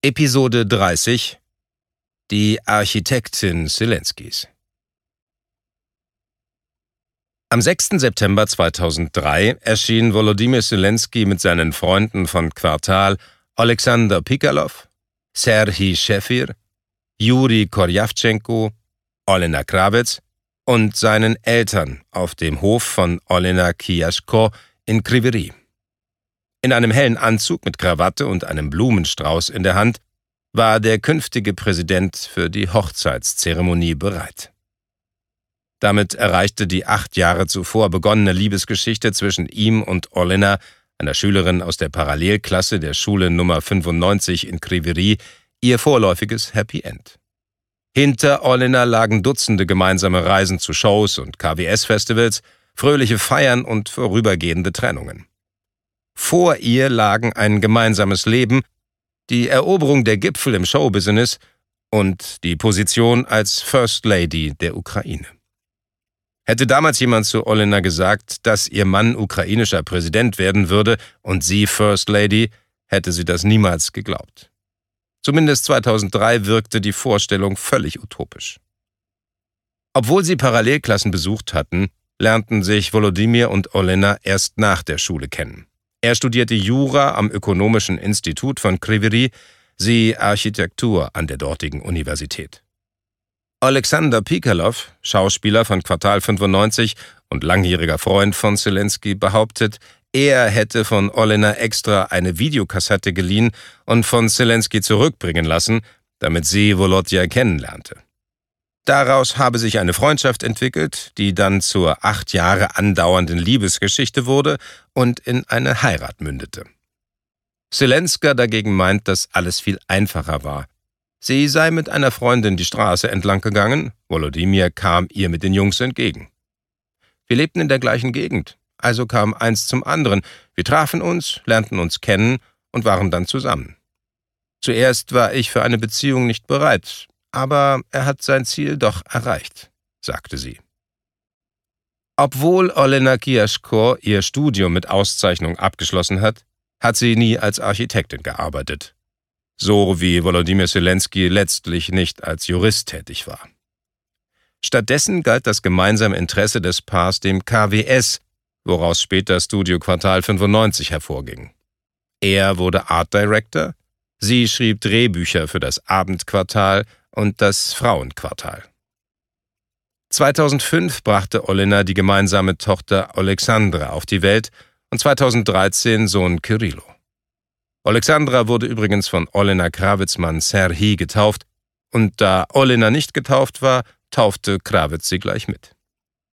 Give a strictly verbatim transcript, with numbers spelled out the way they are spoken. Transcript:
Episode dreißig – Die Architektin Zelenskis. Am sechsten September zweitausenddrei erschien Volodymyr Zelensky mit seinen Freunden von Quartal Alexander Pikalow, Serhij Schäfir, Juri Korjawtschenko, Olena Krawetz und seinen Eltern auf dem Hof von Olena Kijaschko in Kryvyi. In einem hellen Anzug mit Krawatte und einem Blumenstrauß in der Hand war der künftige Präsident für die Hochzeitszeremonie bereit. Damit erreichte die acht Jahre zuvor begonnene Liebesgeschichte zwischen ihm und Olena, einer Schülerin aus der Parallelklasse der Schule Nummer fünfundneunzig in Kryvyi, ihr vorläufiges Happy End. Hinter Olena lagen Dutzende gemeinsame Reisen zu Shows und K W S-Festivals, fröhliche Feiern und vorübergehende Trennungen. Vor ihr lagen ein gemeinsames Leben, die Eroberung der Gipfel im Showbusiness und die Position als First Lady der Ukraine. Hätte damals jemand zu Olena gesagt, dass ihr Mann ukrainischer Präsident werden würde und sie First Lady, hätte sie das niemals geglaubt. Zumindest zweitausenddrei wirkte die Vorstellung völlig utopisch. Obwohl sie Parallelklassen besucht hatten, lernten sich Volodymyr und Olena erst nach der Schule kennen. Er studierte Jura am Ökonomischen Institut von Kryvyi, sie Architektur an der dortigen Universität. Alexander Pikalow, Schauspieler von Quartal fünfundneunzig und langjähriger Freund von Zelensky, behauptet, er hätte von Olena extra eine Videokassette geliehen und von Zelensky zurückbringen lassen, damit sie Volodya kennenlernte. Daraus habe sich eine Freundschaft entwickelt, die dann zur acht Jahre andauernden Liebesgeschichte wurde und in eine Heirat mündete. Zelenska dagegen meint, dass alles viel einfacher war. Sie sei mit einer Freundin die Straße entlang gegangen, Volodymyr kam ihr mit den Jungs entgegen. Wir lebten in der gleichen Gegend, also kam eins zum anderen. Wir trafen uns, lernten uns kennen und waren dann zusammen. Zuerst war ich für eine Beziehung nicht bereit, aber er hat sein Ziel doch erreicht, sagte sie. Obwohl Olena Kijaschko ihr Studium mit Auszeichnung abgeschlossen hat, hat sie nie als Architektin gearbeitet. So wie Volodymyr Zelensky letztlich nicht als Jurist tätig war. Stattdessen galt das gemeinsame Interesse des Paars dem K W S, woraus später Studio Quartal fünfundneunzig hervorging. Er wurde Art Director, sie schrieb Drehbücher für das Abendquartal und das Frauenquartal. zweitausendfünf brachte Olena die gemeinsame Tochter Alexandra auf die Welt und zweitausenddreizehn Sohn Kyrillo. Alexandra wurde übrigens von Olena Krawetz Mann Serhij getauft und da Olena nicht getauft war, taufte Krawetz sie gleich mit.